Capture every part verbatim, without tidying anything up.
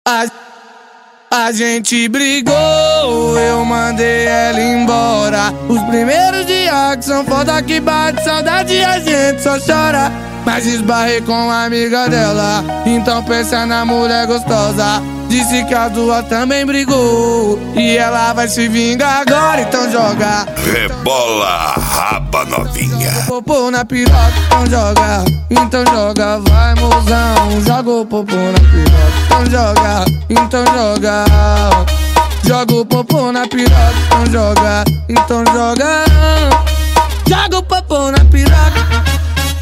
A, a gente brigou, eu mandei ela embora. Os primeiros dias que são foda que bate saudade, a gente só chora. Mas esbarrei com a amiga dela, então pensa na mulher gostosa. Disse que a duas também brigou e ela vai se vingar agora, então joga. Rebola, raba novinha. Popô na piroca, então joga. Então joga, vai mozão. Joga o popô na piroca, então joga. Então joga. Joga o popô na piroca, então joga. Então joga. Joga o popô na piroca.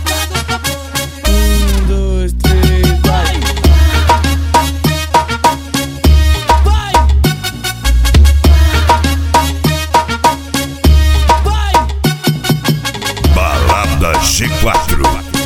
Um, dois, três, vai. Balada G quatro.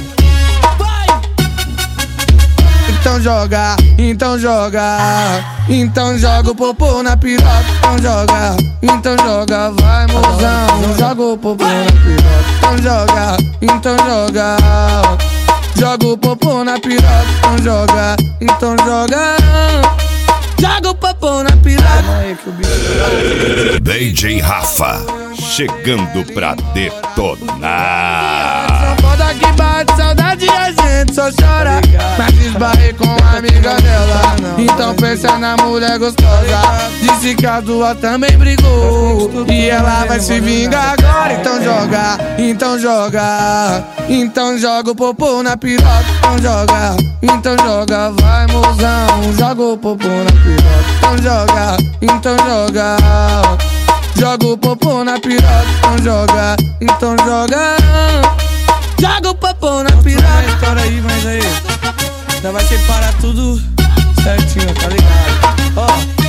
Então joga, então joga. Então joga o popô na piroca, então joga. Então joga, vai mozão. Joga o popô na piroca, então joga. Então joga. Joga o popô na piroca, então joga. Então joga. Joga o popô na piroca. D J Rafa, chegando pra detonar. Foda que bate saudade, a gente só chora. Mas esbarrei com a amiga dela, então pensa na mulher gostosa. Disse que a duas também brigou e ela vai se vingar agora, então joga. Então joga. Então joga o popô na piroca, então joga. Então joga, vai mozão. Joga o popô na piroca, então joga. Então joga. Joga o popô na piroca, então joga. Então joga. Joga o popô na piroca. História aí, mas aí já vai separar tudo certinho, tá ligado? Ó.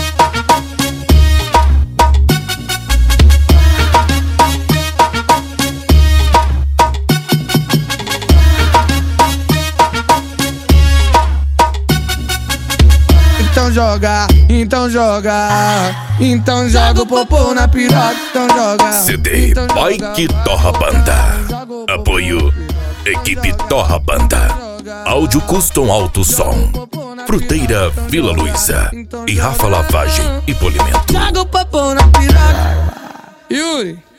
Então joga, então joga. Então joga o popô na piroca, então joga. C D então Boy joga. que Torra Banda. Apoio Equipe Torra Banda. Áudio Custom Alto Som. Fruteira Vila Luiza. E Rafa Lavagem e Polimento. Joga o popô na piroca. Yuri.